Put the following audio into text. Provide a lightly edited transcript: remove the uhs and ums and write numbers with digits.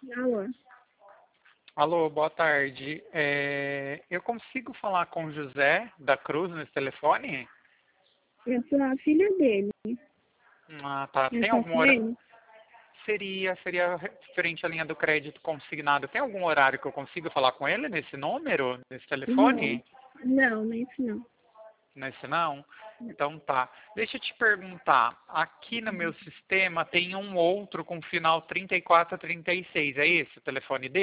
Alô, Alô, boa tarde. Eu consigo falar com o José da Cruz nesse telefone? eu sou a filha dele. Ah, tá. É Tem só algum com horário? ele? Seria referente à linha do crédito consignado. Tem algum horário que eu consiga falar com ele nesse número, nesse Não, telefone? não, nem isso não. Nesse não? Então tá. Deixa eu te perguntar. Aqui no meu sistema tem um outro com final 3436. É esse o telefone dele?